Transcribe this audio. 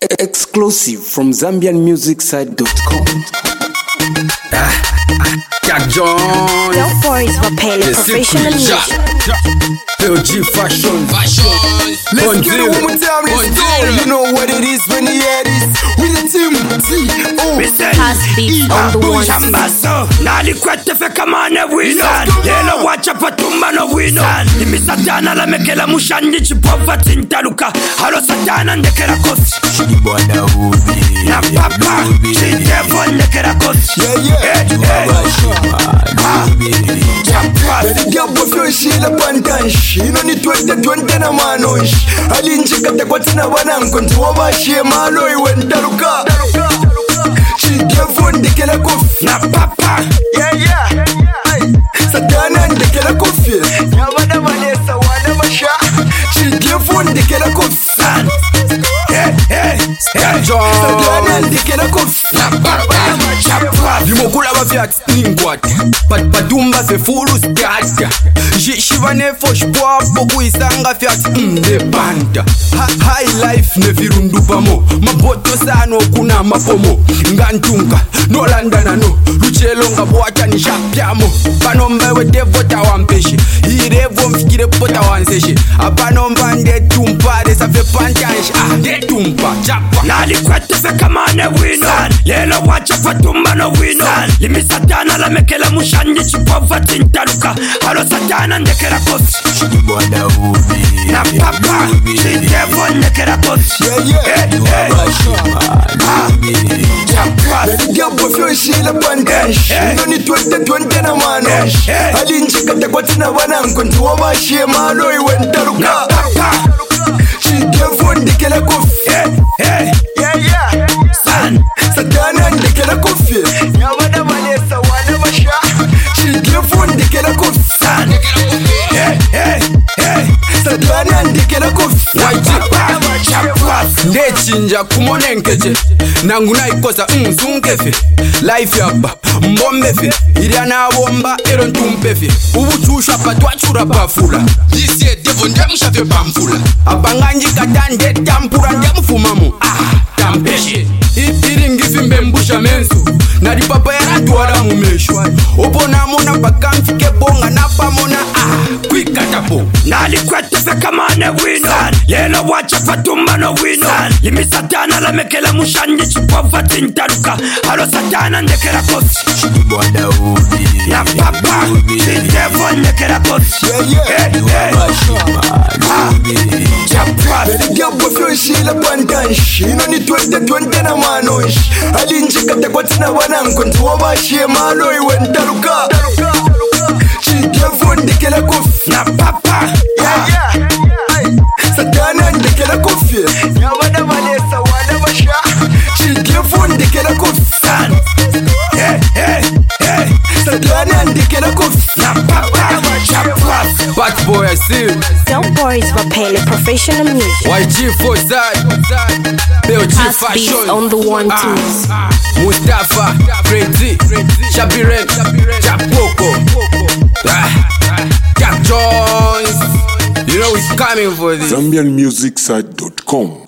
Exclusive from ZambianMusicSite.com. Jack Jones. Your boys were paying professional music. LG Fashion. Let's get it one more time, let's go. You know what it is when you hear this. With the team, Pass beats on the one. Chambaso, nali kwete feka mane wino. Lelo wacha patumba no wino. Limi satana la mekela mushani chipova tintaluka. Halo satana ndekela kosi. Shibwana ubi. Na papa, chidevo ndekela kosi. Diabo fyoshila pantanshi. Ino ni 2020 na manonshi. Alinjikate kwa tina wananko. Ntiwabashie malo iwe ntaluka. Chidevo ndekela kofi. Na papa, Satana ndekela kofi. Nyabada vanesa wana masha. Chidevo ndekela kofi. Satana ndekela kofi. na papa, chapwa. Limokula bafiat ningwat. Patumba se fulu stata. Jishiva ne fosh popo kuisanga fiat de banda. High life ne virundu pamo. Maboto sano kuna mapomo. Ngantunga no landana no. Luchelo ngabwacha ni shapyamo. Panomba we devota wampeshi. Irevo mfikire pota wanseshi. Apanomba nde tumpa de safe pantanshi. De tumpa chapa. Nali kwete feka mane wino. Lelo wacha patumba no wino. Limi satana la mekela mushani chipova tintaluka. Halo satana ndekela kosi. Shibwana ubi. Na papa, chidevo ndekela kosi. Chapwa. Diabo fyoshila pantanshi. Ino ni 2020 na manonshi. Alinjikate kwa tina wananko. Ntiwabashie malo iwe ntaluka. Chidevo ndekela kofi. Satana ndekela kofi. Nyabada vanesa wana masha. Chidevo ndekela kofi. Satana ndekela kofi. Ndechinja kumonenkeje nangu naikosa sunkefe life yaba mbombefe iria nabomba ero ntumpefe ubuchusha patwachura pafula Yisiye devo ndemushavye pamfula. apanganji katande tampura ndemufumamo tampeshi iringifimbe mbusha mensu nali papa yaratwala mumesho oponamona pakamfike bonga napamona kwikatapo Nali kwete feka mane wino. Lelo wacha patumba no wino. Limi satana la mekela mushani chipova tintaluka. Halo satana ndekela kosi. Shibwana ubi. Na papa, chidevo ndekela kosi. Chapwa. Diabo fyoshila pantanshi. Ino ni 2020 na manonshi. Alinjikate kwa tina wananko. Ntiwabashie malo iwe ntaluka. Chidevo ndekela kofi. Na papa, Satana ndekela kofi. Nyabada vanesa wana masha. Chidevo ndekela kofi. Satana ndekela kofi. na papa, chapwa. Bad boy I see Your boys were paying professional music. YG for that LG Pass beats Fashion on the one twos. Mustafa Freddy Shabiren Chapoko Jack Jones. You know he's coming for this. ZambianMusicSite.com.